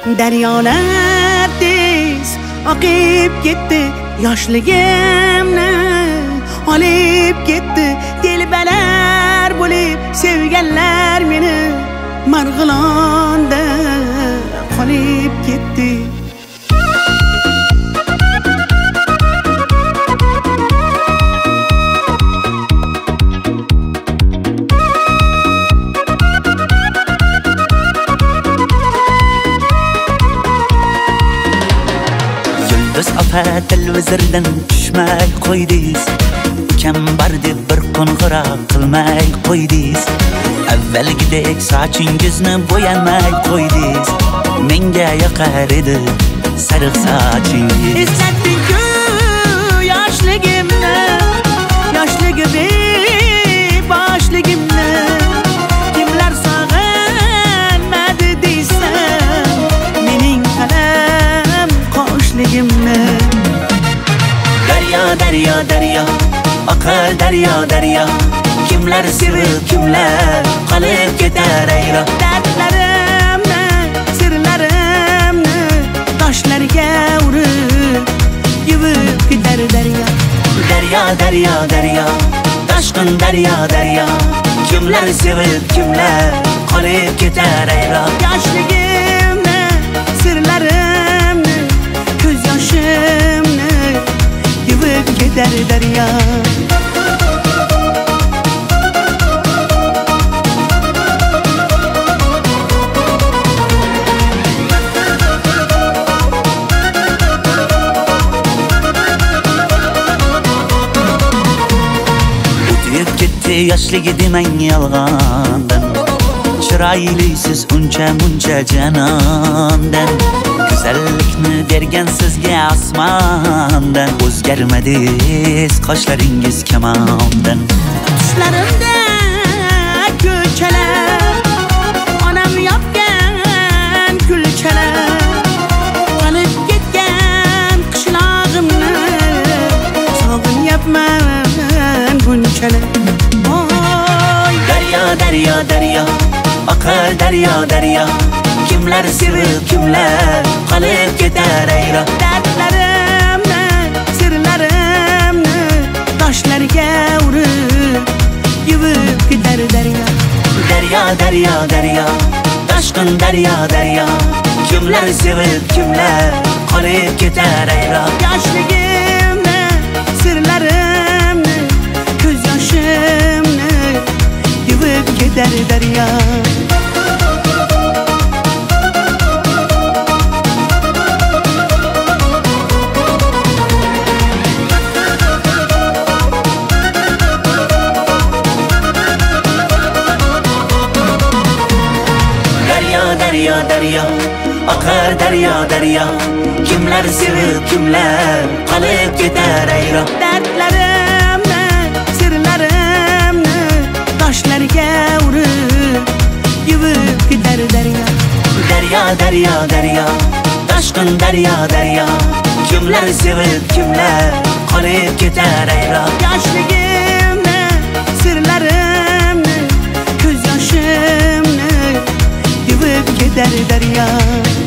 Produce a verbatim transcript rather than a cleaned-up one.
Daryolar tez oqib ketdi, yoshligimni olib ketdi. Telbalar bo'lib sevganlar meni Marg'ilonda qolib ketdi. Biz opa televizordan tushmay qo'ydingiz, ukam bar deb bir qo'ng'iroq qilmay qo'ydingiz. Avvalgidek sochingizni bo'yamay qo'ydingiz. Menga yoqar edi sariq sochingiz. Eslatding-ku yoshligimni, yoshligimni, boshligimni. Kimlar sog'inmadi deysan, mening qalam qoshligimni. Daryo, daryo, daryo, oqar daryo, daryo. Kimlar sevib, kimlar qolib ketar ayro. Dardlarimni, sirlarimni toshlarga urib yuvib ketar daryo. Daryo, daryo, daryo, toshqin daryo, daryo. Kimlar sevib, kimlar qolib ketar ayro. Yoshligimni, sirlarimni, ko'z yoshimni yuvib ketar daryo. Yoshligi demang yolg'ondan, chiroylisiz uncha muncha janondan. Go'zallikni bergan sizga osmondan, o'zgarmadingiz qoshlaringiz kamondan. Tushlarimda ko'chalar, onam yopgan kulchalar, qolib ketgan qishlog'imni sog'inyapman bunchalar. Daryo, daryo, oqar daryo, daryo. Kimlar sevib, kimlar qolib ketar ayro. Dardlarimni, sirlarimni toshlarga urib yuvib ketar daryo. Daryo, daryo, daryo, toshqin daryo, daryo. Kimlar sevib, kimlar qolib ketar ayro. Yoshligimni, sirlarimni, ko'z yoshimni yuvib ketar daryo. Daryo, daryo, daryo, oqar daryo, daryo. Kimlar sevib, kimlar qolib ketar ayro. Dardlarimni, sirlarimni toshlarga urib yuvib ketar daryo. Daryo, daryo, daryo, toshqin daryo, daryo. Kimlar sevib, kimlar qolib ketar ayro. Yoshligimni, sirlarimni, ko'z yoshimni yuvib ketar daryo.